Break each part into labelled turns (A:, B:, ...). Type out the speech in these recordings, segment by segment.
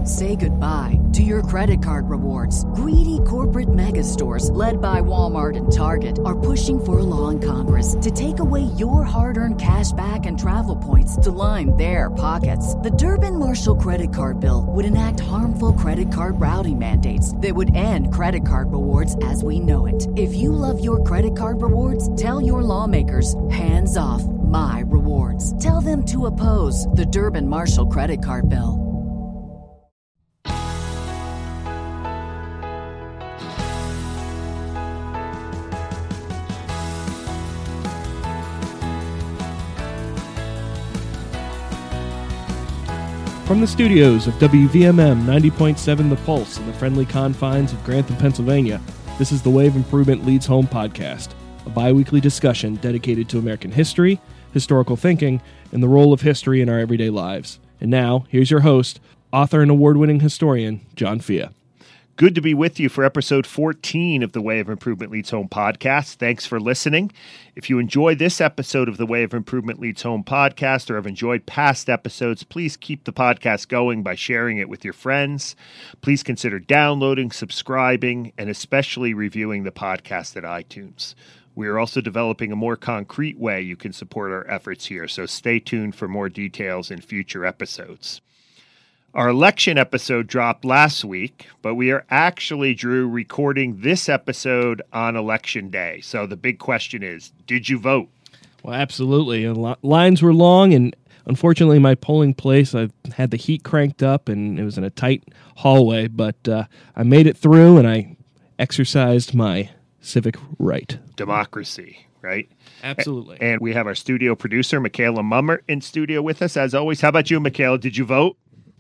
A: Say goodbye to your credit card rewards. Greedy corporate mega stores, led by Walmart and Target, are pushing for a law in Congress to take away your hard-earned cash back and travel points to line their pockets. The Durbin-Marshall credit card bill would enact harmful credit card routing mandates that would end credit card rewards as we know it. If you love your credit card rewards, tell your lawmakers, hands off my rewards. Tell them to oppose the Durbin-Marshall credit card bill.
B: From the studios of WVMM 90.7 The Pulse in the friendly confines of Grantham, Pennsylvania, this is the Wave Improvement Leads Home podcast, a bi-weekly discussion dedicated to American history, historical thinking, and the role of history in our everyday lives. And now, here's your host, author and award-winning historian, John Fia.
C: Good to be with you for episode 14 of the Way of Improvement Leads Home podcast. Thanks for listening. If you enjoy this episode of the Way of Improvement Leads Home podcast or have enjoyed past episodes, please keep the podcast going by sharing it with your friends. Please consider downloading, subscribing, and especially reviewing the podcast at iTunes. We are also developing a more concrete way you can support our efforts here, so stay tuned for more details in future episodes. Our election episode dropped last week, but we are actually, Drew, recording this episode on Election Day. So the big question is, did you vote?
B: Well, absolutely. Lines were long, and unfortunately my polling place, I had the heat cranked up, and it was in a tight hallway, but I made it through, and I exercised my civic right.
C: Democracy, right?
B: Absolutely.
C: And we have our studio producer, Michaela Mummer, in studio with us, as always. How about you, Michaela? Did you vote?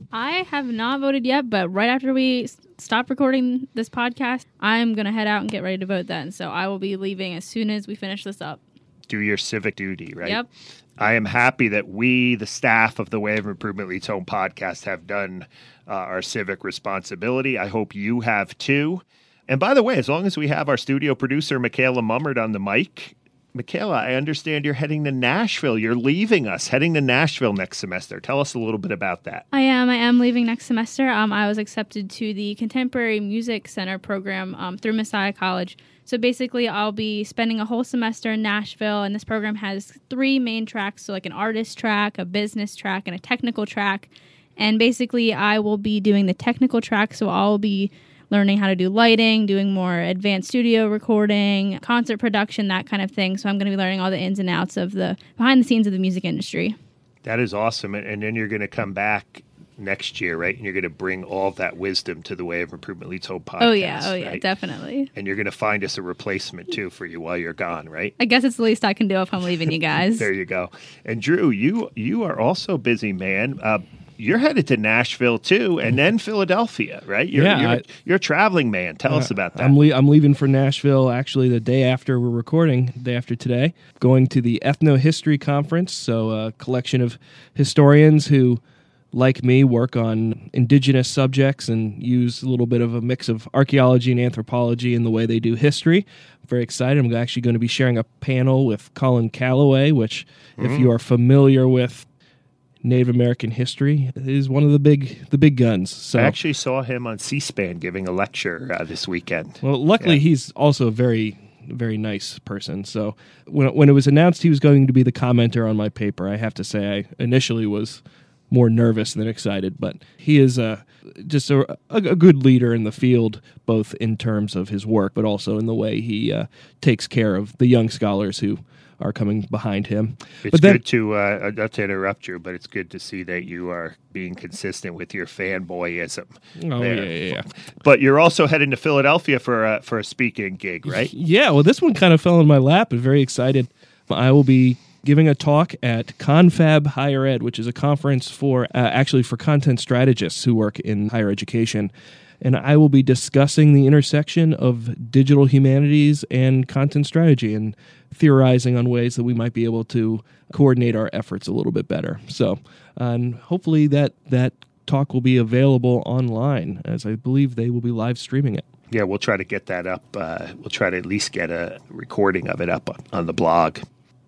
D: I have not voted yet, but right after we stop recording this podcast, I'm going to head out and get ready to vote then. So I will be leaving as soon as we finish this up.
C: Do your civic duty, right?
D: Yep.
C: I am happy that we, the staff of the Way of Improvement Leads Home podcast, have done our civic responsibility. I hope you have too. And by the way, as long as we have our studio producer, Michaela Mummert, on the mic, Michaela, I understand you're heading to Nashville. You're leaving us, heading to Nashville next semester. Tell us a little bit about that.
D: I am leaving next semester. I was accepted to the Contemporary Music Center program through Messiah College. So basically, I'll be spending a whole semester in Nashville, and this program has 3 main tracks, so like an artist track, a business track, and a technical track. And basically, I will be doing the technical track, so I'll be learning how to do lighting, doing more advanced studio recording, concert production, that kind of thing. So I'm going to be learning all the ins and outs of the behind the scenes of the music industry.
C: That is awesome. And then you're going to come back next year, right? And you're going to bring all of that wisdom to the Way of Improvement Leads Home podcast.
D: Oh, yeah,
C: right?
D: Definitely.
C: And you're going to find us a replacement, too, for you while you're gone, right?
D: I guess it's the least I can do if I'm leaving you guys.
C: There you go. And Drew, you are also busy, man. You're headed to Nashville, too, and then Philadelphia, right? You're a traveling man. Tell us about that.
B: I'm leaving for Nashville, actually, the day after we're recording, the day after today, going to the Ethnohistory Conference, so a collection of historians who, like me, work on indigenous subjects and use a little bit of a mix of archaeology and anthropology in the way they do history. I'm very excited. I'm actually going to be sharing a panel with Colin Calloway, which, if you are familiar with Native American history, is one of the big guns. So
C: I actually saw him on C-SPAN giving a lecture this weekend.
B: Well, luckily, he's also a very, very nice person. So when it was announced he was going to be the commenter on my paper, I have to say I initially was more nervous than excited, but he is just a good leader in the field, both in terms of his work, but also in the way he takes care of the young scholars who are coming behind him.
C: It's good to, not to interrupt you, but it's good to see that you are being consistent with your fanboyism.
B: Oh, yeah.
C: But you're also heading to Philadelphia for a speaking gig, right?
B: Yeah, well, this one kind of fell in my lap. I'm very excited. I will be giving a talk at Confab Higher Ed, which is a conference for content strategists who work in higher education. And I will be discussing the intersection of digital humanities and content strategy and theorizing on ways that we might be able to coordinate our efforts a little bit better. So, and hopefully that talk will be available online, as I believe they will be live streaming it.
C: Yeah, we'll try to get that up. We'll try to at least get a recording of it up on the blog.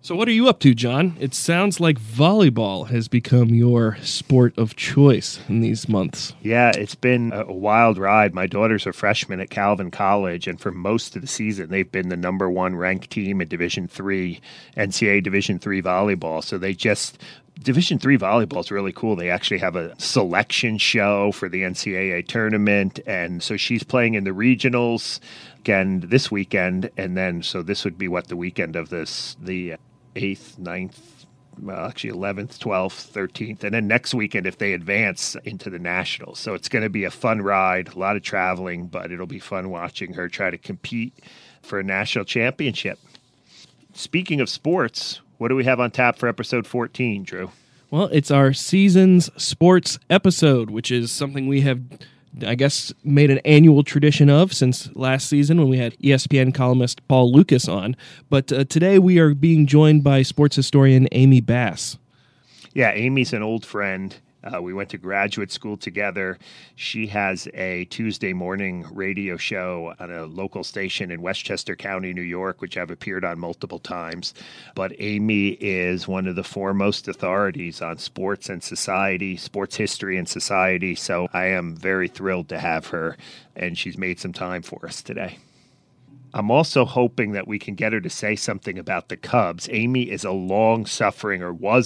B: So what are you up to, John? It sounds like volleyball has become your sport of choice in these months.
C: Yeah, it's been a wild ride. My daughters are freshmen at Calvin College, and for most of the season, they've been the number one ranked team in Division III, NCAA Division III volleyball. So Division III volleyball is really cool. They actually have a selection show for the NCAA tournament, and so she's playing in the regionals again this weekend, and then so this would be the weekend of the 8th, 9th, well, actually 11th, 12th, 13th, and then next weekend if they advance into the Nationals. So it's going to be a fun ride, a lot of traveling, but it'll be fun watching her try to compete for a national championship. Speaking of sports, what do we have on tap for episode 14, Drew?
B: Well, it's our season's sports episode, which is something we have, I guess, made an annual tradition of since last season when we had ESPN columnist Paul Lucas on. But today we are being joined by sports historian Amy Bass.
C: Yeah, Amy's an old friend. We went to graduate school together. She has a Tuesday morning radio show on a local station in Westchester County, New York, which I've appeared on multiple times. But Amy is one of the foremost authorities on sports and society, sports history and society. So I am very thrilled to have her, and she's made some time for us today. I'm also hoping that we can get her to say something about the Cubs. Amy is was a long-suffering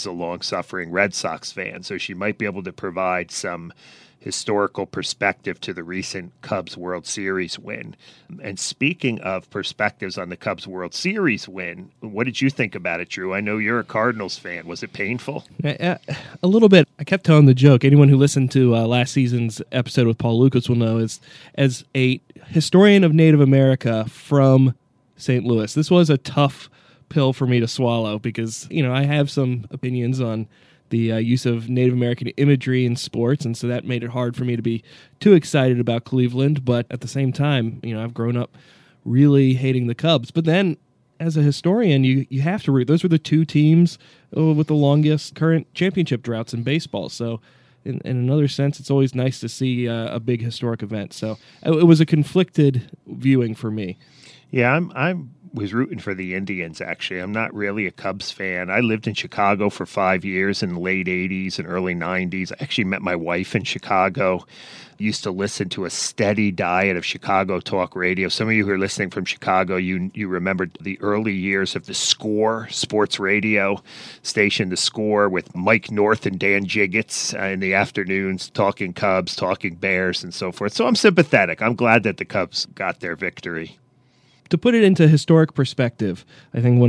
C: Red Sox fan, so she might be able to provide some historical perspective to the recent Cubs World Series win. And speaking of perspectives on the Cubs World Series win, what did you think about it, Drew? I know you're a Cardinals fan. Was it painful?
B: A little bit. I kept telling the joke. Anyone who listened to last season's episode with Paul Lucas will know as a historian of Native America from St. Louis, this was a tough pill for me to swallow because, I have some opinions on the use of Native American imagery in sports, and so that made it hard for me to be too excited about Cleveland. But at the same time, I've grown up really hating the Cubs. But then, as a historian, you have to root. Those were the two teams with the longest current championship droughts in baseball. So in another sense, it's always nice to see a big historic event. So it was a conflicted viewing for me.
C: Yeah, I was rooting for the Indians, actually. I'm not really a Cubs fan. I lived in Chicago for 5 years in the late 80s and early 90s. I actually met my wife in Chicago. Used to listen to a steady diet of Chicago talk radio. Some of you who are listening from Chicago, you remember the early years of the Score sports radio station, the Score, with Mike North and Dan Jiggets in the afternoons, talking Cubs, talking Bears, and so forth. So I'm sympathetic. I'm glad that the Cubs got their victory.
B: To put it into historic perspective, I think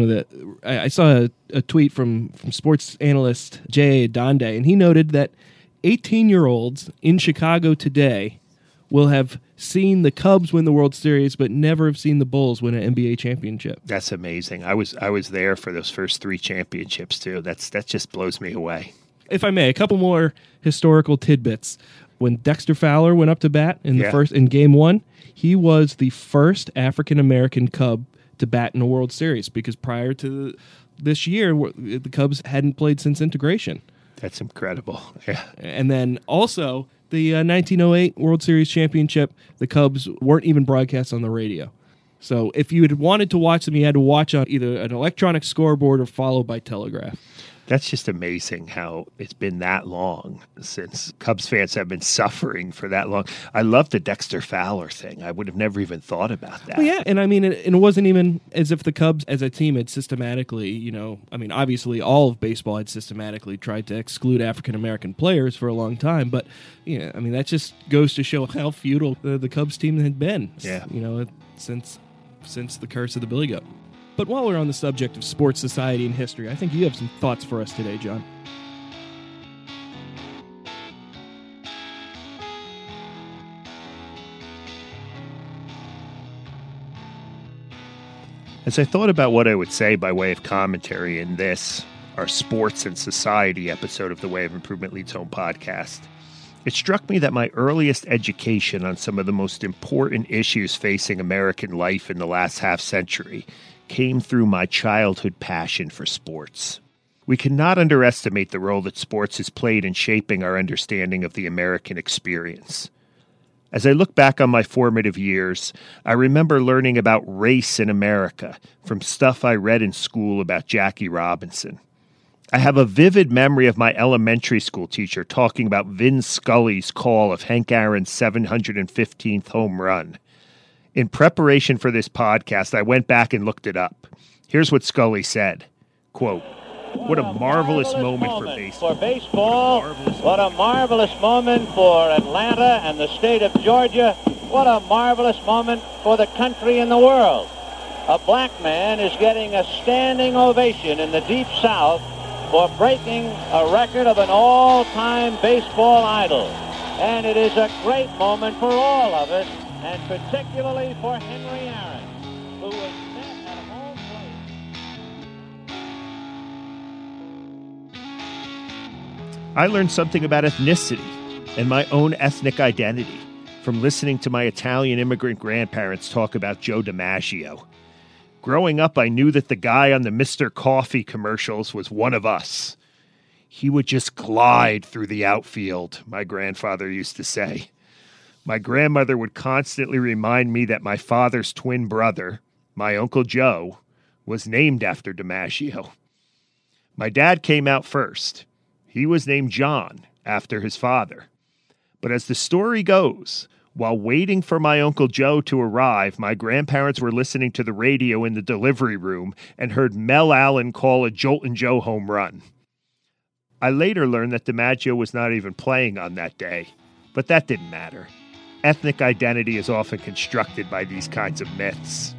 B: I saw a tweet from sports analyst Jay Donde, and he noted that 18-year-olds in Chicago today will have seen the Cubs win the World Series, but never have seen the Bulls win an NBA championship.
C: That's amazing. I was there for those first 3 championships too. That just blows me away.
B: If I may, a couple more historical tidbits. When Dexter Fowler went up to bat in Game 1, he was the first African-American Cub to bat in a World Series because prior to this year, the Cubs hadn't played since integration.
C: That's incredible. Yeah.
B: And then also the 1908 World Series championship, the Cubs weren't even broadcast on the radio. So if you had wanted to watch them, you had to watch on either an electronic scoreboard or followed by telegraph.
C: That's just amazing how it's been that long since Cubs fans have been suffering for that long. I love the Dexter Fowler thing. I would have never even thought about that.
B: Well, yeah, and I mean, it wasn't even as if the Cubs as a team had systematically, obviously all of baseball had systematically tried to exclude African-American players for a long time. But, that just goes to show how futile the Cubs team had been, since the curse of the Billy Goat. But while we're on the subject of sports, society, and history, I think you have some thoughts for us today, John.
C: As I thought about what I would say by way of commentary in this, our sports and society episode of the Way of Improvement Leads Home podcast, it struck me that my earliest education on some of the most important issues facing American life in the last half-century came through my childhood passion for sports. We cannot underestimate the role that sports has played in shaping our understanding of the American experience. As I look back on my formative years, I remember learning about race in America from stuff I read in school about Jackie Robinson. I have a vivid memory of my elementary school teacher talking about Vin Scully's call of Hank Aaron's 715th home run. In preparation for this podcast, I went back and looked it up. Here's what Scully said, quote, "What a marvelous moment for baseball.
E: What a marvelous moment for Atlanta and the state of Georgia. What a marvelous moment for the country and the world. A black man is getting a standing ovation in the Deep South for breaking a record of an all-time baseball idol. And it is a great moment for all of us, and particularly for Henry Aaron, who was met at home plate."
C: I learned something about ethnicity and my own ethnic identity from listening to my Italian immigrant grandparents talk about Joe DiMaggio. Growing up, I knew that the guy on the Mr. Coffee commercials was one of us. He would just glide through the outfield, my grandfather used to say. My grandmother would constantly remind me that my father's twin brother, my Uncle Joe, was named after DiMaggio. My dad came out first. He was named John, after his father. But as the story goes, while waiting for my Uncle Joe to arrive, my grandparents were listening to the radio in the delivery room and heard Mel Allen call a Joltin' Joe home run. I later learned that DiMaggio was not even playing on that day, but that didn't matter. Ethnic identity is often constructed by these kinds of myths.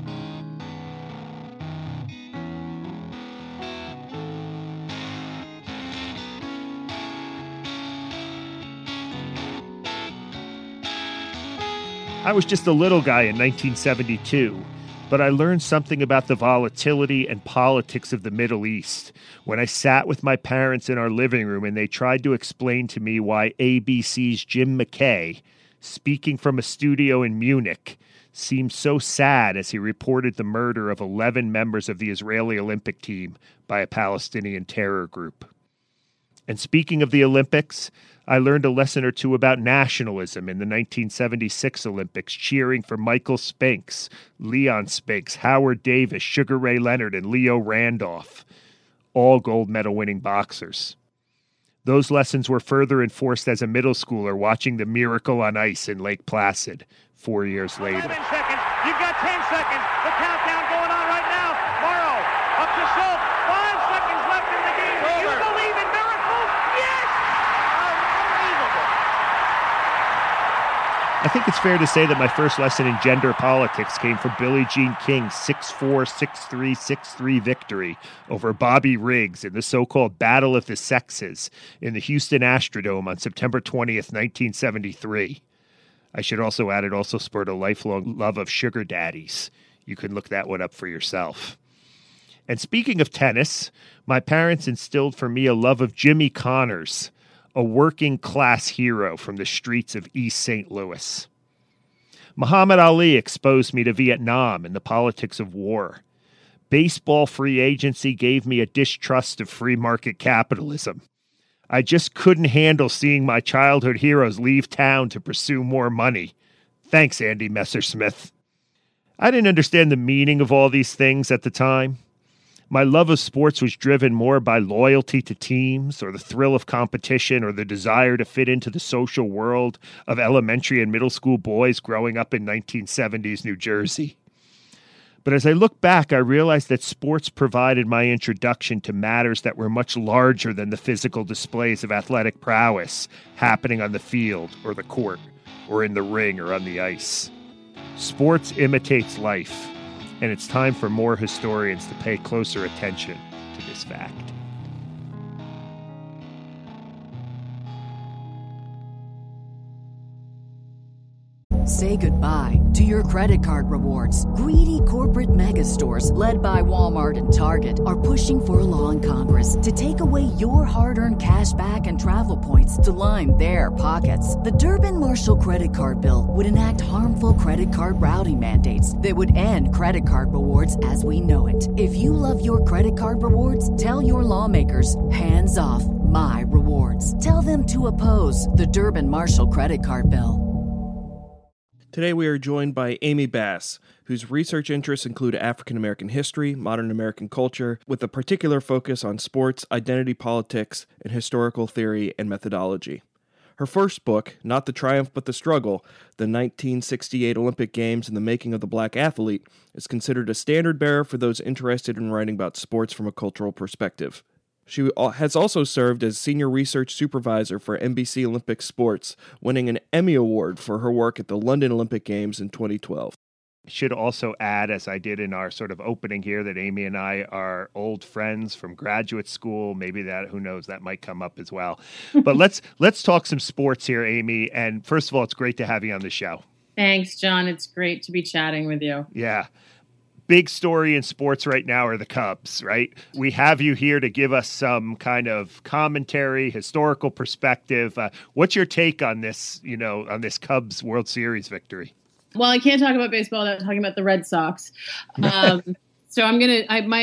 C: I was just a little guy in 1972, but I learned something about the volatility and politics of the Middle East when I sat with my parents in our living room and they tried to explain to me why ABC's Jim McKay, speaking from a studio in Munich, seemed so sad as he reported the murder of 11 members of the Israeli Olympic team by a Palestinian terror group. And speaking of the Olympics, I learned a lesson or two about nationalism in the 1976 Olympics, cheering for Michael Spinks, Leon Spinks, Howard Davis, Sugar Ray Leonard, and Leo Randolph, all gold medal winning boxers. Those lessons were further enforced as a middle schooler watching the Miracle on Ice in Lake Placid 4 years later.
E: 11 seconds. You've got 10 seconds. The countdown going on right now. Morrow up to Schultz. 5 seconds left in the game. Do you believe in miracles? Yes! Unbelievable.
C: I think it's fair to say that my first lesson in gender politics came from Billie Jean King's 6-4, 6-3, 6-3 victory over Bobby Riggs in the so-called Battle of the Sexes in the Houston Astrodome on September 20th, 1973. I should also add it also spurred a lifelong love of sugar daddies. You can look that one up for yourself. And speaking of tennis, my parents instilled for me a love of Jimmy Connors, a working-class hero from the streets of East St. Louis. Muhammad Ali exposed me to Vietnam and the politics of war. Baseball free agency gave me a distrust of free market capitalism. I just couldn't handle seeing my childhood heroes leave town to pursue more money. Thanks, Andy Messersmith. I didn't understand the meaning of all these things at the time. My love of sports was driven more by loyalty to teams or the thrill of competition or the desire to fit into the social world of elementary and middle school boys growing up in 1970s New Jersey. But as I look back, I realized that sports provided my introduction to matters that were much larger than the physical displays of athletic prowess happening on the field or the court or in the ring or on the ice. Sports imitates life, and it's time for more historians to pay closer attention to this fact.
A: Say goodbye to your credit card rewards. Greedy corporate mega stores, led by Walmart and Target, are pushing for a law in Congress to take away your hard-earned cash back and travel points to line their pockets. The Durbin-Marshall credit card bill would enact harmful credit card routing mandates that would end credit card rewards as we know it. If you love your credit card rewards, tell your lawmakers, hands off my rewards. Tell them to oppose the Durbin-Marshall credit card bill.
B: Today we are joined by Amy Bass, whose research interests include African American history, modern American culture, with a particular focus on sports, identity politics, and historical theory and methodology. Her first book, Not the Triumph but the Struggle, the 1968 Olympic Games and the Making of the Black Athlete, is considered a standard bearer for those interested in writing about sports from a cultural perspective. She has also served as Senior Research Supervisor for NBC Olympic Sports, winning an Emmy Award for her work at the London Olympic Games in 2012.
C: Should also add, as I did in our sort of opening here, that Amy and I are old friends from graduate school. Maybe that, who knows, that might come up as well. But let's talk some sports here, Amy. And first of all, it's great to have you on the show.
F: Thanks, John. It's great to be chatting with you.
C: Yeah. Big story in sports right now are the Cubs, right? We have you here to give us some kind of commentary, historical perspective. What's your take on this, on this Cubs World Series victory?
F: Well, I can't talk about baseball without talking about the Red Sox. So I'm gonna,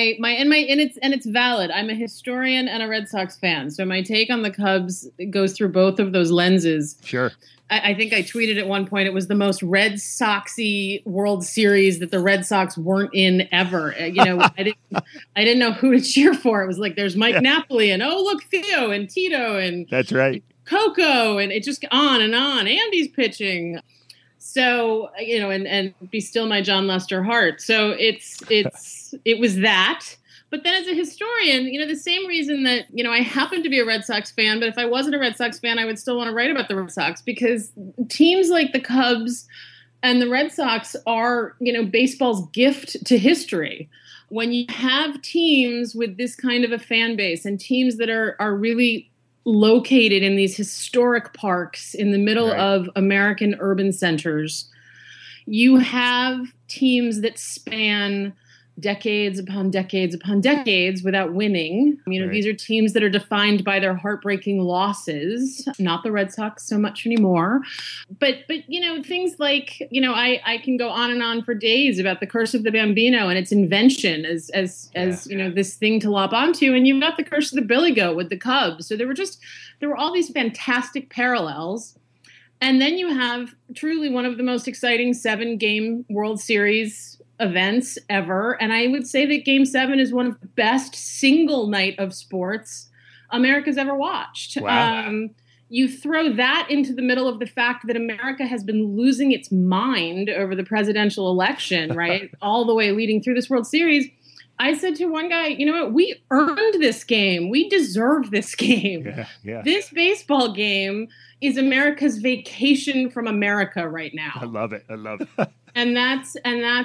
F: it's valid. I'm a historian and a Red Sox fan. So my take on the Cubs goes through both of those lenses.
C: Sure.
F: I think I tweeted at one point it was the most Red Soxy World Series that the Red Sox weren't in ever. I didn't know who to cheer for. It was like there's Mike Napoli and look, Theo and Tito and
C: that's right,
F: Coco, and it just on and on. Andy's pitching. So, and be still my John Lester heart. So it was that. But then as a historian, the same reason that, I happen to be a Red Sox fan, but if I wasn't a Red Sox fan, I would still want to write about the Red Sox because teams like the Cubs and the Red Sox are, baseball's gift to history. When you have teams with this kind of a fan base and teams that are really located in these historic parks in the middle of American urban centers, you have teams that span decades upon decades upon decades without winning. These are teams that are defined by their heartbreaking losses, not the Red Sox so much anymore. But things like, I can go on and on for days about the Curse of the Bambino and its invention as this thing to lop onto. And you've got the Curse of the Billy Goat with the Cubs. So there were all these fantastic parallels. And then you have truly one of the most exciting 7-game World Series events ever. And I would say that Game 7 is one of the best single night of sports America's ever watched.
C: Wow.
F: You throw that into the middle of the fact that America has been losing its mind over the presidential election, right? All the way leading through this World Series. I said to one guy, you know what? We earned this game. We deserve this game.
C: Yeah.
F: This baseball game is America's vacation from America right now.
C: I love it.
F: And that's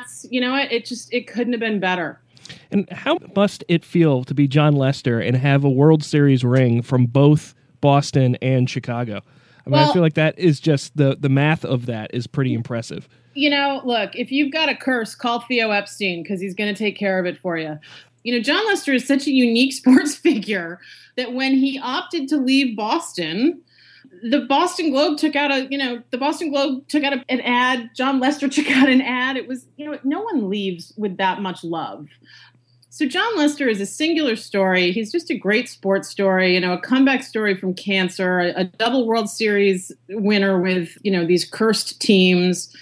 F: it couldn't have been better.
B: And how must it feel to be John Lester and have a World Series ring from both Boston and Chicago? I feel like that is just the math of that is pretty impressive.
F: Look, if you've got a curse, call Theo Epstein because he's going to take care of it for you. John Lester is such a unique sports figure that when he opted to leave Boston, the Boston Globe took out an ad. John Lester took out an ad. It was, no one leaves with that much love. So John Lester is a singular story. He's just a great sports story, a comeback story from cancer, a double World Series winner with, these cursed teams.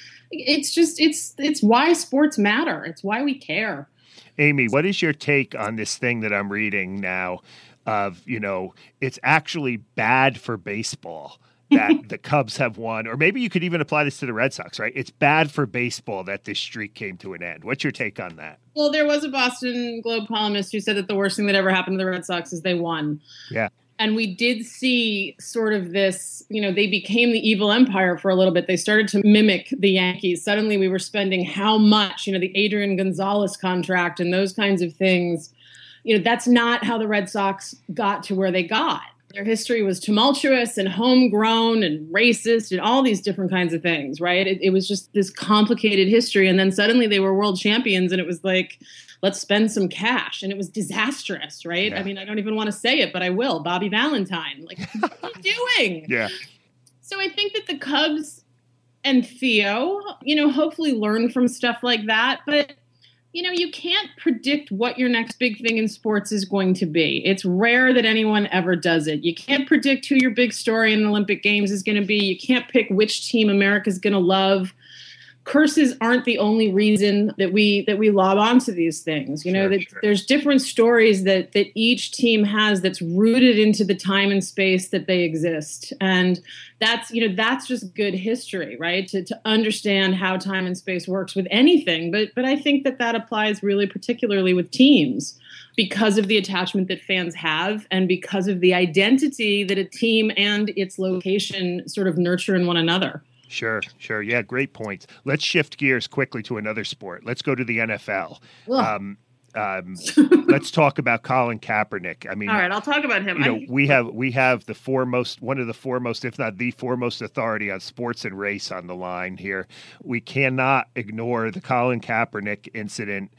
F: It's why sports matter. It's why we care.
C: Amy, what is your take on this thing that I'm reading now of, it's actually bad for baseball that the Cubs have won, or maybe you could even apply this to the Red Sox, right? It's bad for baseball that this streak came to an end. What's your take on that?
F: Well, there was a Boston Globe columnist who said that the worst thing that ever happened to the Red Sox is they won.
C: Yeah.
F: And we did see sort of this, they became the evil empire for a little bit. They started to mimic the Yankees. Suddenly we were spending how much, the Adrian Gonzalez contract and those kinds of things. That's not how the Red Sox got to where they got. Their history was tumultuous and homegrown and racist and all these different kinds of things, right? It was just this complicated history. And then suddenly they were world champions and it was like, let's spend some cash. And it was disastrous, right?
C: Yeah.
F: I mean, I don't even want to say it, but I will. Bobby Valentine. Like, what are you doing?
C: Yeah.
F: So I think that the Cubs and Theo, hopefully learn from stuff like that. But you can't predict what your next big thing in sports is going to be. It's rare that anyone ever does it. You can't predict who your big story in the Olympic Games is going to be. You can't pick which team America's going to love. curses aren't the only reason that we lob onto these things. There's different stories that each team has that's rooted into the time and space that they exist. And that's just good history, right? To understand how time and space works with anything. But I think that applies really particularly with teams, because of the attachment that fans have and because of the identity that a team and its location sort of nurture in one another.
C: Sure. Yeah, great points. Let's shift gears quickly to another sport. Let's go to the NFL. Let's talk about Colin Kaepernick. I mean,
F: all right, I'll talk about him.
C: We have one of the foremost, if not the foremost authority on sports and race on the line here. We cannot ignore the Colin Kaepernick incident.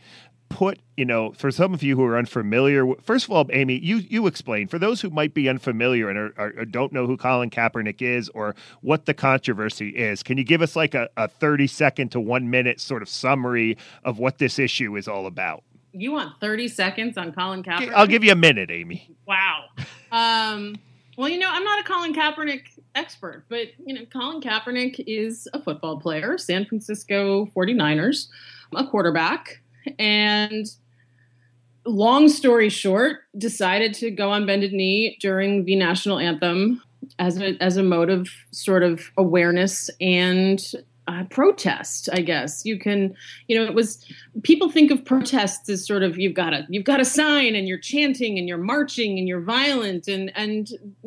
C: For some of you who are unfamiliar, first of all, Amy, you explain. For those who might be unfamiliar and or don't know who Colin Kaepernick is or what the controversy is, can you give us like a 30-second to 1 minute sort of summary of what this issue is all about?
F: You want 30 seconds on Colin Kaepernick?
C: I'll give you a minute, Amy.
F: Wow. Well, I'm not a Colin Kaepernick expert, but, Colin Kaepernick is a football player, San Francisco 49ers, a quarterback. And long story short, decided to go on bended knee during the national anthem as a mode of sort of awareness and protest, I guess. It was, people think of protests as sort of, you've got a sign and you're chanting and you're marching and you're violent. And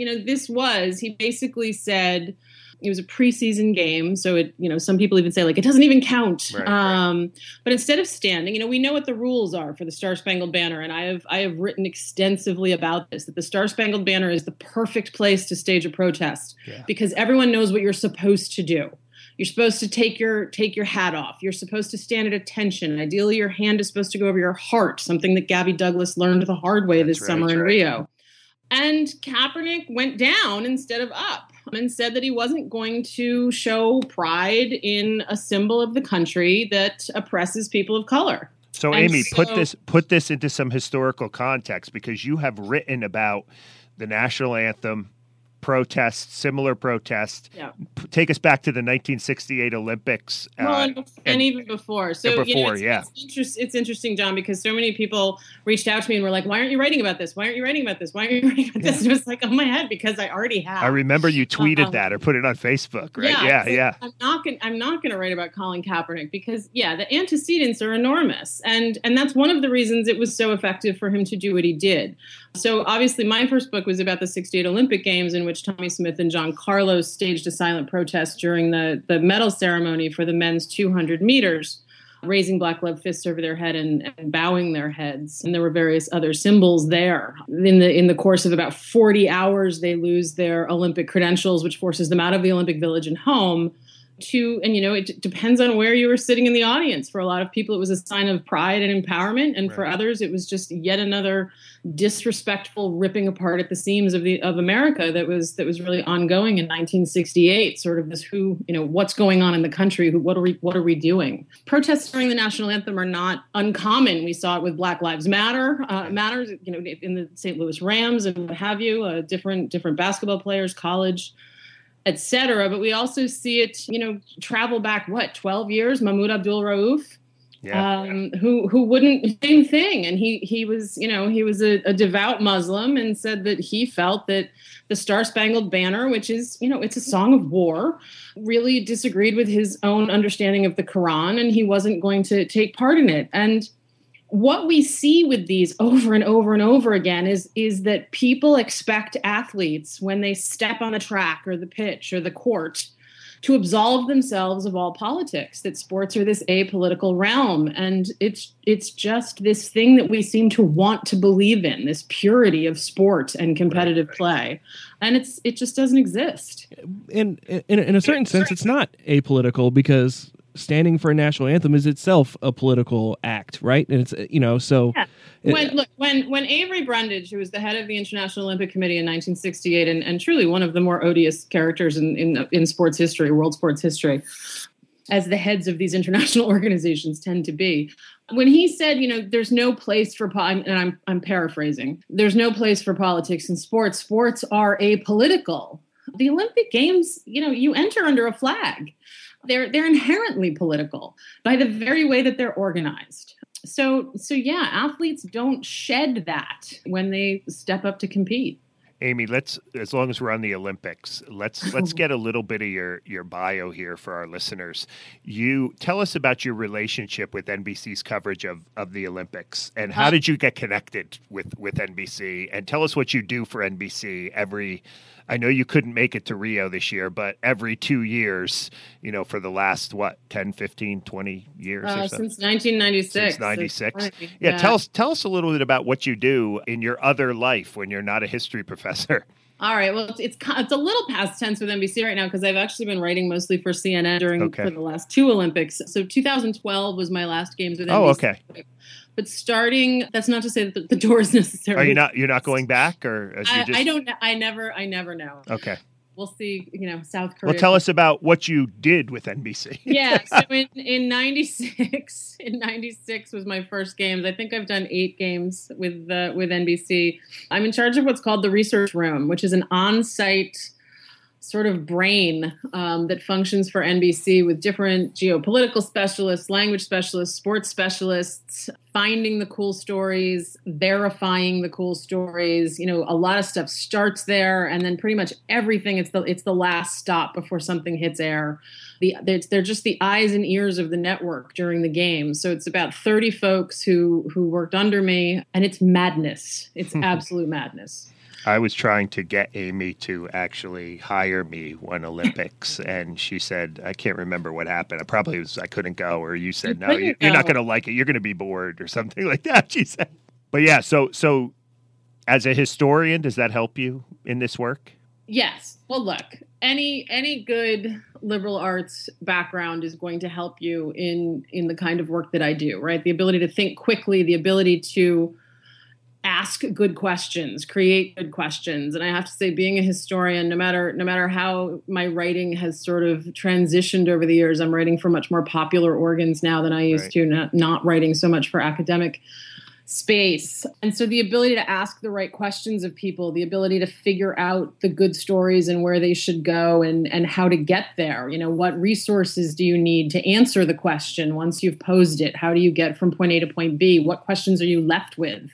F: he basically said, it was a preseason game, so some people even say, like, it doesn't even count. Right. But instead of standing, we know what the rules are for the Star Spangled Banner, and I have written extensively about this, that the Star Spangled Banner is the perfect place to stage a protest because everyone knows what you're supposed to do. You're supposed to take your hat off. You're supposed to stand at attention. Ideally, your hand is supposed to go over your heart, something that Gabby Douglas learned the hard way this summer in Rio. And Kaepernick went down instead of up and said that he wasn't going to show pride in a symbol of the country that oppresses people of color.
C: So, Amy, put this into some historical context, because you have written about the national anthem, protests, similar protests.
F: Yeah.
C: Take us back to the 1968 Olympics.
F: And even before. So it's interesting, John, because so many people reached out to me and were like, why aren't you writing about this? Why aren't you writing about this? Why aren't you writing about this? And it was like on my head, because I already have.
C: I remember you tweeted that or put it on Facebook, right? Yeah.
F: I'm not going to write about Colin Kaepernick because, the antecedents are enormous. And that's one of the reasons it was so effective for him to do what he did. So obviously my first book was about the 68 Olympic Games, in which Tommy Smith and John Carlos staged a silent protest during the medal ceremony for the men's 200 meters, raising black gloved fists over their head and bowing their heads. And there were various other symbols there. In the course of about 40 hours, they lose their Olympic credentials, which forces them out of the Olympic Village and home. It depends on where you were sitting in the audience. For a lot of people, it was a sign of pride and empowerment, and for others, it was just yet another disrespectful ripping apart at the seams of America that was really ongoing in 1968. Sort of this what's going on in the country? What are we doing? Protests during the national anthem are not uncommon. We saw it with Black Lives Matter, in the St. Louis Rams and what have you, different basketball players, college, etc. But we also see it, travel back, 12 years, Mahmoud Abdul-Rauf, who wouldn't, same thing. And he was a devout Muslim, and said that he felt that the Star Spangled Banner, which is, it's a song of war, really disagreed with his own understanding of the Quran, and he wasn't going to take part in it. And what we see with these over and over and over again is that people expect athletes, when they step on the track or the pitch or the court, to absolve themselves of all politics, that sports are this apolitical realm. And it's just this thing that we seem to want to believe in, this purity of sport and competitive play. And it just doesn't exist.
B: In a certain sense, it's not apolitical, because standing for a national anthem is itself a political act, right? And it's, so.
F: Yeah. When Avery Brundage, who was the head of the International Olympic Committee in 1968, and truly one of the more odious characters in sports history, world sports history, as the heads of these international organizations tend to be, when he said, there's no place for, and I'm paraphrasing, there's no place for politics in sports. Sports are apolitical. The Olympic Games, you enter under a flag. They're inherently political by the very way that they're organized. So yeah, athletes don't shed that when they step up to compete.
C: Amy, as long as we're on the Olympics, let's get a little bit of your bio here for our listeners. You tell us about your relationship with NBC's coverage of the Olympics, and how did you get connected with NBC? And tell us what you do for NBC I know you couldn't make it to Rio this year, but every 2 years, for the last, 10, 15, 20 years or so?
F: Since 1996.
C: Since 96. Yeah, tell us a little bit about what you do in your other life when you're not a history professor.
F: All right. Well, it's a little past tense with NBC right now because I've actually been writing mostly for CNN for the last 2 Olympics. So 2012 was my last games with NBC.
C: Oh, okay.
F: But that's not to say that the door is necessary.
C: You're not going back, or
F: I never know.
C: Okay.
F: We'll see, South Korea.
C: Well, tell us about what you did with NBC.
F: Yeah. So in 96 was my first games. I think I've done 8 games with NBC. I'm in charge of what's called the research room, which is an on-site sort of brain that functions for NBC with different geopolitical specialists, language specialists, sports specialists, finding the cool stories, verifying the cool stories. A lot of stuff starts there, and then pretty much everything, it's the last stop before something hits air. They're just the eyes and ears of the network during the game. So it's about 30 folks who worked under me, and it's madness. It's absolute madness.
C: I was trying to get Amy to actually hire me one Olympics, and she said, I can't remember what happened. I couldn't go, or you said, no, you're not going to like it. You're going to be bored or something like that, she said. But yeah, so as a historian, does that help you in this work?
F: Yes. Well, look, any good liberal arts background is going to help you in the kind of work that I do, right? The ability to think quickly, the ability to ask good questions, create good questions. And I have to say, being a historian, no matter how my writing has sort of transitioned over the years, I'm writing for much more popular organs now than I used to, not writing so much for academic space. And so the ability to ask the right questions of people, the ability to figure out the good stories and where they should go and how to get there. What resources do you need to answer the question once you've posed it? How do you get from point A to point B? What questions are you left with?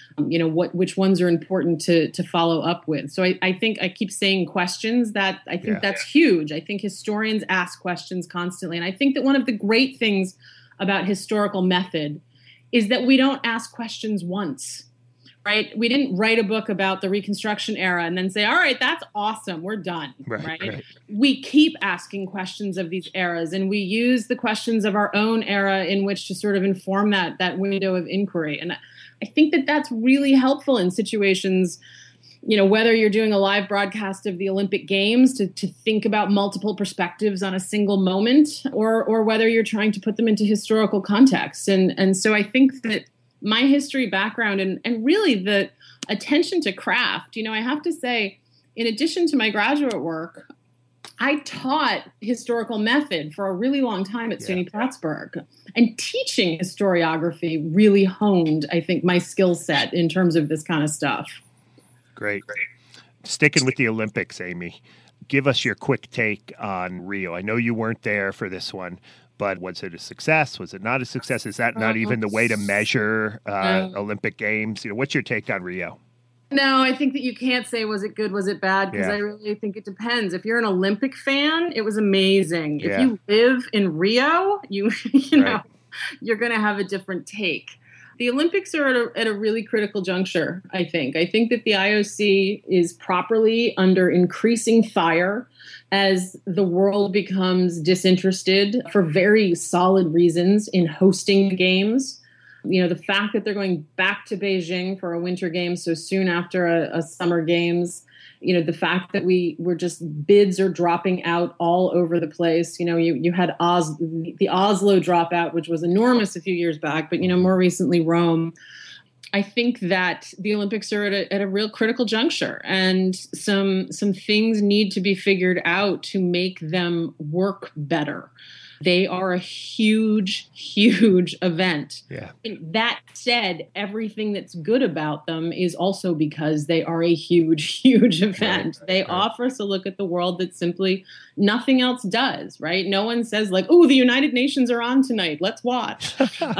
F: Which ones are important to follow up with. So I think I keep saying questions that's huge. I think historians ask questions constantly. And I think that one of the great things about historical method is that we don't ask questions once, right? We didn't write a book about the Reconstruction era and then say, all right, that's awesome, we're done, right? We keep asking questions of these eras, and we use the questions of our own era in which to sort of inform that window of inquiry. And I think that that's really helpful in situations, whether you're doing a live broadcast of the Olympic Games to think about multiple perspectives on a single moment, or whether you're trying to put them into historical context. And so I think that my history background and really the attention to craft, I have to say, in addition to my graduate work, I taught historical method for a really long time at SUNY Plattsburgh, and teaching historiography really honed, I think, my skill set in terms of this kind of stuff. Great.
C: Sticking with the Olympics, Amy, give us your quick take on Rio. I know you weren't there for this one, but was it a success? Was it not a success? Is that not even the way to measure Olympic Games? What's your take on Rio?
F: No, I think that you can't say, was it good, was it bad? Because I really think it depends. If you're an Olympic fan, it was amazing. If you live in Rio, you know, you're going to have a different take. The Olympics are at a really critical juncture, I think. I think that the IOC is properly under increasing fire as the world becomes disinterested for very solid reasons in hosting the games. The fact that they're going back to Beijing for a winter game so soon after a summer games, the fact that bids are dropping out all over the place. You had the Oslo dropout, which was enormous a few years back, but, more recently Rome. I think that the Olympics are at a real critical juncture, and some things need to be figured out to make them work better. They are a huge, huge event.
C: Yeah.
F: And that said, everything that's good about them is also because they are a huge, huge event. They offer us a look at the world that simply nothing else does, right? No one says like, "Oh, the United Nations are on tonight. Let's watch."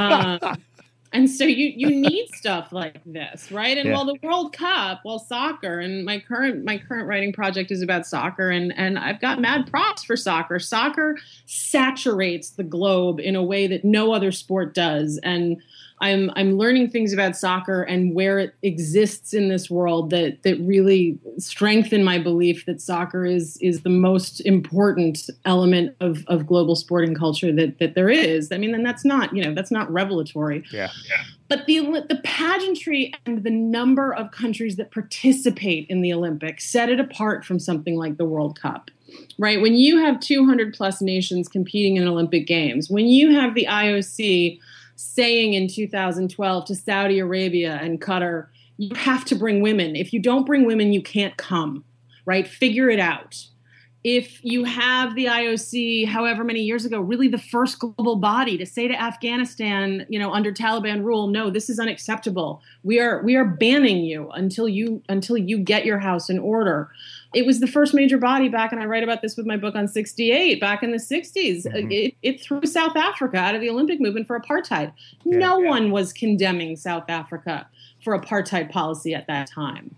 F: And so you need stuff like this, right? And while the World Cup, soccer, and my current writing project is about soccer, and I've got mad props for soccer. Soccer saturates the globe in a way that no other sport does, and I'm learning things about soccer and where it exists in this world that really strengthen my belief that soccer is the most important element of global sporting culture that there is. I mean, and that's not revelatory.
C: Yeah.
F: But the pageantry and the number of countries that participate in the Olympics set it apart from something like the World Cup. Right? When you have 200 plus nations competing in Olympic Games, when you have the IOC saying in 2012 to Saudi Arabia and Qatar, you have to bring women. If you don't bring women, you can't come, right? Figure it out. If you have the IOC, however many years ago, really the first global body to say to Afghanistan, under Taliban rule, no, this is unacceptable. We are banning you until you get your house in order. It was the first major body back, and I write about this with my book on 68, back in the 60s. Mm-hmm. It threw South Africa out of the Olympic movement for apartheid. No one was condemning South Africa for apartheid policy at that time.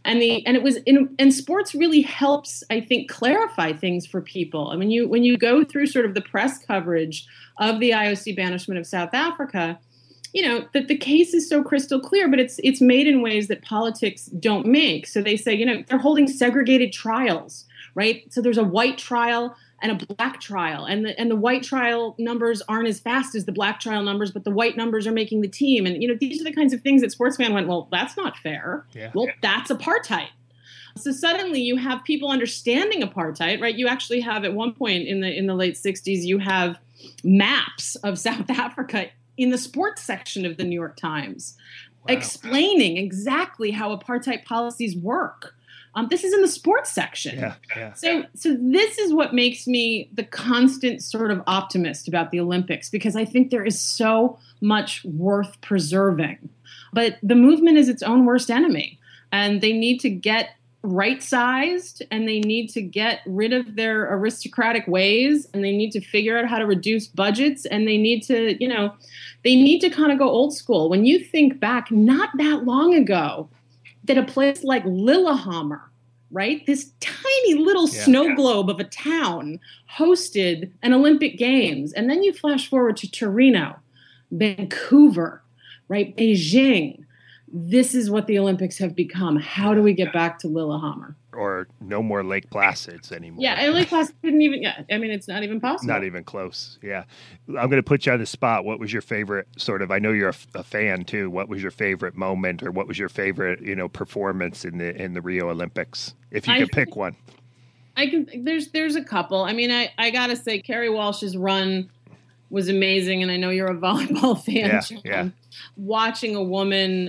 F: And sports really helps, I think, clarify things for people. I mean, when you go through sort of the press coverage of the IOC banishment of South Africa, that the case is so crystal clear, but it's made in ways that politics don't make. So they say, they're holding segregated trials, right? So there's a white trial and a black trial, and the white trial numbers aren't as fast as the black trial numbers, but the white numbers are making the team. And these are the kinds of things that Sportsfan went, well, that's not fair. Yeah. Well, that's apartheid. So suddenly you have people understanding apartheid, right? You actually have at one point in the late 60s, you have maps of South Africa in the sports section of the New York Times, explaining exactly how apartheid policies work. This is in the sports section. Yeah. So this is what makes me the constant sort of optimist about the Olympics, because I think there is so much worth preserving. But the movement is its own worst enemy, and they need to get right-sized, and they need to get rid of their aristocratic ways, and they need to figure out how to reduce budgets, and they need to kind of go old school. When you think back not that long ago, that a place like Lillehammer, right, this tiny little snow globe of a town, hosted an Olympic Games, and then you flash forward to Torino, Vancouver, right, Beijing. This is what the Olympics have become. How do we get back to Lillehammer?
C: Or no more Lake Placids anymore.
F: Yeah, and Lake Placid didn't even, it's not even possible.
C: Not even close, yeah. I'm going to put you on the spot. What was your favorite I know you're a fan too. What was your favorite moment, or what was your favorite, performance in the Rio Olympics? If you could pick one.
F: There's a couple. I mean, I got to say, Kerry Walsh's run was amazing, and I know you're a volleyball fan, John. Yeah. Watching a woman,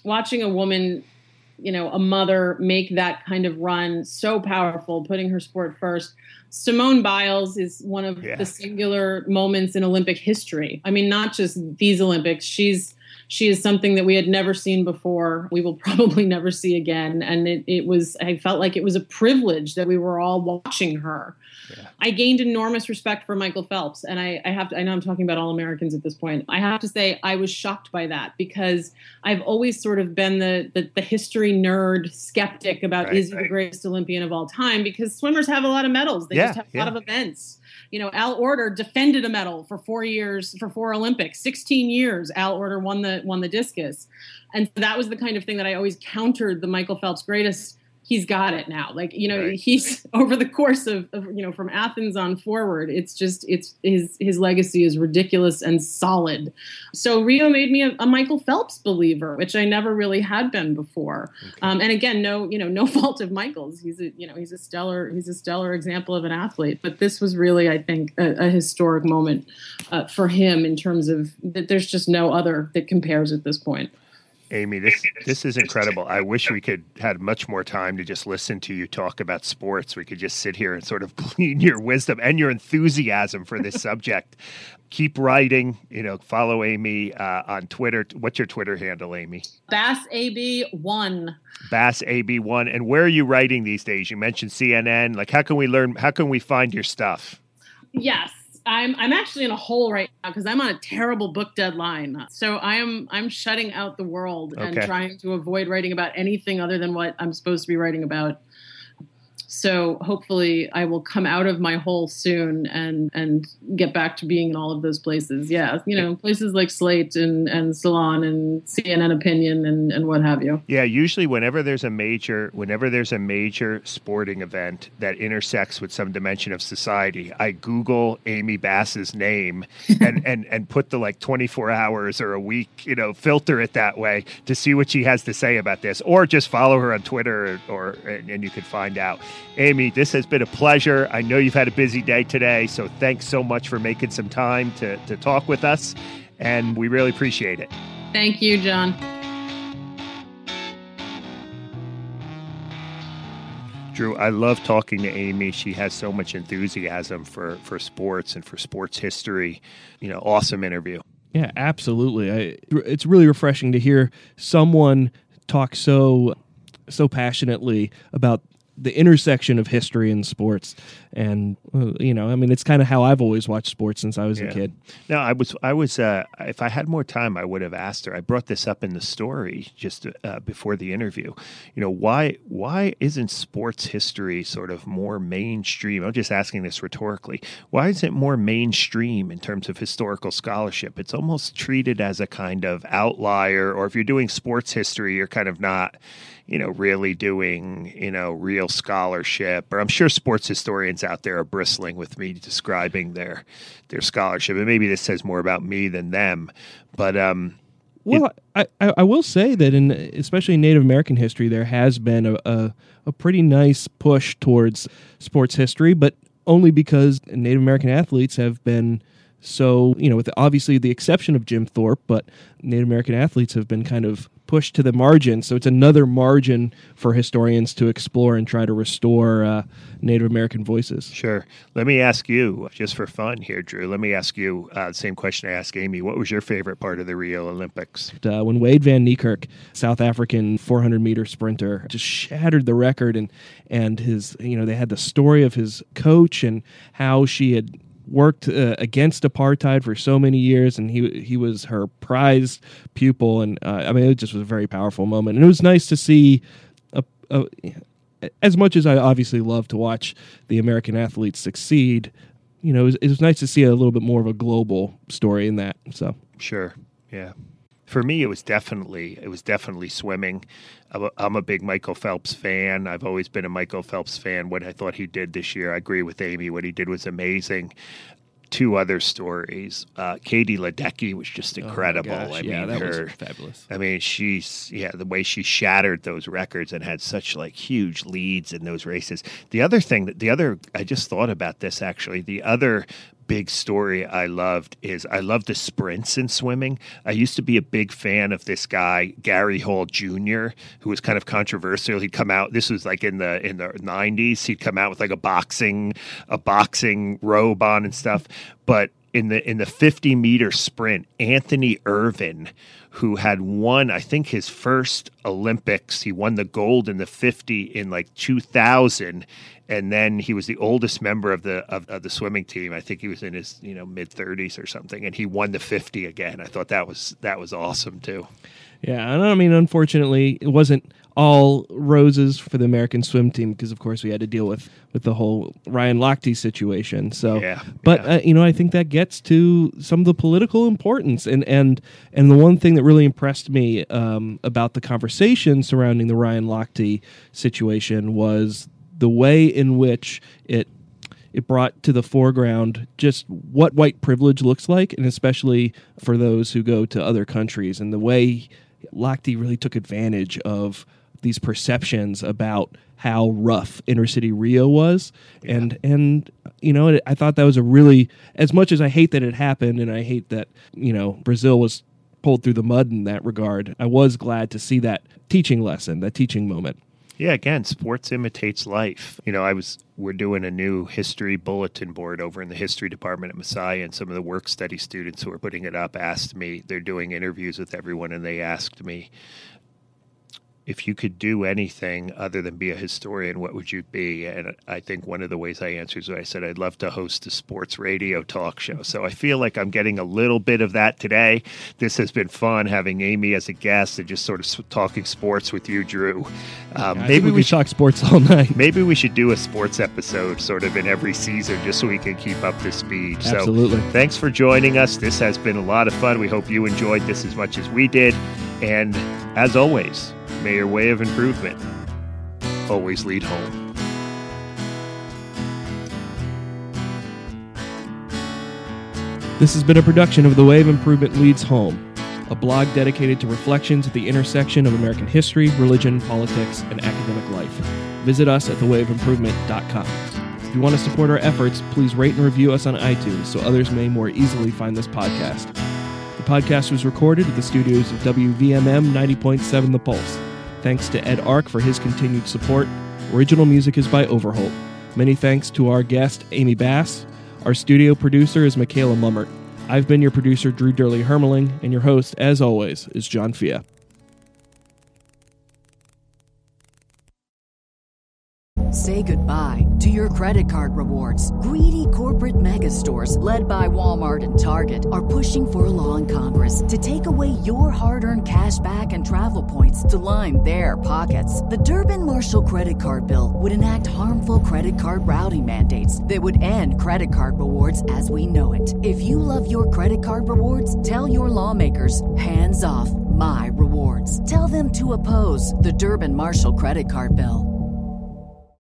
F: a mother make that kind of run, so powerful, putting her sport first. Simone Biles is one of the singular moments in Olympic history. I mean, not just these Olympics. She is something that we had never seen before. We will probably never see again. And I felt like it was a privilege that we were all watching her. Yeah. I gained enormous respect for Michael Phelps. And I know I'm talking about all Americans at this point. I have to say I was shocked by that, because I've always sort of been the history nerd skeptic about is he the greatest Olympian of all time, because swimmers have a lot of medals. They just have a lot of events. Al Order defended a medal for 4 years, for 4 Olympics, 16 years. Al Order won the discus. And that was the kind of thing that I always countered the Michael Phelps greatest. He's got it now. He's over the course of from Athens on forward, it's his legacy is ridiculous and solid. So Rio made me a Michael Phelps believer, which I never really had been before. Okay. And again, no fault of Michael's. He's a stellar example of an athlete. But this was really, I think, a historic moment for him in terms of that. There's just no other that compares at this point.
C: Amy, this is incredible. I wish we could had much more time to just listen to you talk about sports. We could just sit here and sort of glean your wisdom and your enthusiasm for this subject. Keep writing, follow Amy on Twitter. What's your Twitter handle, Amy?
F: BassAB1.
C: BassAB1. And where are you writing these days? You mentioned CNN. Like, how can we find your stuff?
F: Yes. I'm actually in a hole right now because I'm on a terrible book deadline. So I'm shutting out the world and trying to avoid writing about anything other than what I'm supposed to be writing about. So hopefully I will come out of my hole soon and get back to being in all of those places. Yeah, places like Slate and Salon and CNN Opinion and what have you.
C: Yeah, usually whenever there's a major sporting event that intersects with some dimension of society, I Google Amy Bass's name and put the 24 hours or a week, filter it that way to see what she has to say about this, or just follow her on Twitter and you could find out. Amy, this has been a pleasure. I know you've had a busy day today, so thanks so much for making some time to talk with us, and we really appreciate it.
F: Thank you, John.
C: Drew, I love talking to Amy. She has so much enthusiasm for sports and for sports history. Awesome interview.
B: Yeah, absolutely. It's really refreshing to hear someone talk so passionately about the intersection of history and sports. And, it's kind of how I've always watched sports since I was a kid.
C: No, I was, if I had more time, I would have asked her. I brought this up in the story just before the interview. Why isn't sports history sort of more mainstream? I'm just asking this rhetorically. Why isn't it more mainstream in terms of historical scholarship? It's almost treated as a kind of outlier, or if you're doing sports history, you're kind of not, really doing, real scholarship. Or I'm sure sports historians out there are bristling with me describing their scholarship. And maybe this says more about me than them. But
B: I will say that especially in Native American history, there has been a pretty nice push towards sports history, but only because Native American athletes have been so, with obviously the exception of Jim Thorpe, but Native American athletes have been kind of pushed to the margin. So it's another margin for historians to explore and try to restore Native American voices.
C: Sure. Let me ask you, just for fun here, Drew, let me ask you the same question I asked Amy. What was your favorite part of the Rio Olympics?
B: When Wade Van Niekerk, South African 400-meter sprinter, just shattered the record, and his, they had the story of his coach and how she had worked against apartheid for so many years, and he was her prized pupil, and it just was a very powerful moment. And it was nice to see, as much as I obviously love to watch the American athletes succeed, it was nice to see a little bit more of a global story in that. So
C: sure, yeah. For me, it was definitely swimming. I'm a big Michael Phelps fan. I've always been a Michael Phelps fan. What I thought he did this year, I agree with Amy. What he did was amazing. Two other stories. Katie Ledecky was just incredible.
B: Oh my gosh. That was fabulous.
C: The way she shattered those records and had such huge leads in those races. I just thought about this actually. The other big story I loved the sprints in swimming. I used to be a big fan of this guy, Gary Hall Jr., who was kind of controversial. He'd come out, this was in the 90s, he'd come out with a boxing robe on and stuff. But in the 50-meter sprint, Anthony Irvin, who had won, I think, his first Olympics, he won the gold in the 50 in 2000. And then he was the oldest member of the swimming team. I think he was in his mid-30s or something, and he won the 50 again. I thought that was awesome too.
B: Yeah, unfortunately, it wasn't all roses for the American swim team because, of course, we had to deal with the whole Ryan Lochte situation. So, I think that gets to some of the political importance, and the one thing that really impressed me about the conversation surrounding the Ryan Lochte situation was the way in which it brought to the foreground just what white privilege looks like, and especially for those who go to other countries, and the way Lochte really took advantage of these perceptions about how rough inner city Rio was. Yeah. And I thought that was a really, as much as I hate that it happened, and I hate that, Brazil was pulled through the mud in that regard, I was glad to see that teaching lesson, that teaching moment.
C: Yeah, again, sports imitates life. We're doing a new history bulletin board over in the history department at Messiah, and some of the work study students who are putting it up asked me, they're doing interviews with everyone, and they asked me, if you could do anything other than be a historian, what would you be? And I think one of the ways I answered is I said, I'd love to host a sports radio talk show. So I feel like I'm getting a little bit of that today. This has been fun having Amy as a guest and just sort of talking sports with you, Drew.
B: Maybe we should talk sports all night.
C: Maybe we should do a sports episode sort of in every season just so we can keep up to speed.
B: Absolutely.
C: So thanks for joining us. This has been a lot of fun. We hope you enjoyed this as much as we did. And as always, may your way of improvement always lead home.
B: This has been a production of The Way of Improvement Leads Home, a blog dedicated to reflections at the intersection of American history, religion, politics, and academic life. Visit us at thewayofimprovement.com. If you want to support our efforts, please rate and review us on iTunes so others may more easily find this podcast. The podcast was recorded at the studios of WVMM 90.7 The Pulse. Thanks to Ed Ark for his continued support. Original music is by Overholt. Many thanks to our guest, Amy Bass. Our studio producer is Michaela Mummert. I've been your producer, Drew Durley-Hermeling, and your host, as always, is John Fia.
A: Say goodbye to your credit card rewards. Greedy corporate mega stores, led by Walmart and Target, are pushing for a law in Congress to take away your hard-earned cash back and travel points to line their pockets. The Durbin-Marshall credit card bill would enact harmful credit card routing mandates that would end credit card rewards as we know it. If you love your credit card rewards, tell your lawmakers, hands off my rewards. Tell them to oppose the Durbin-Marshall credit card bill.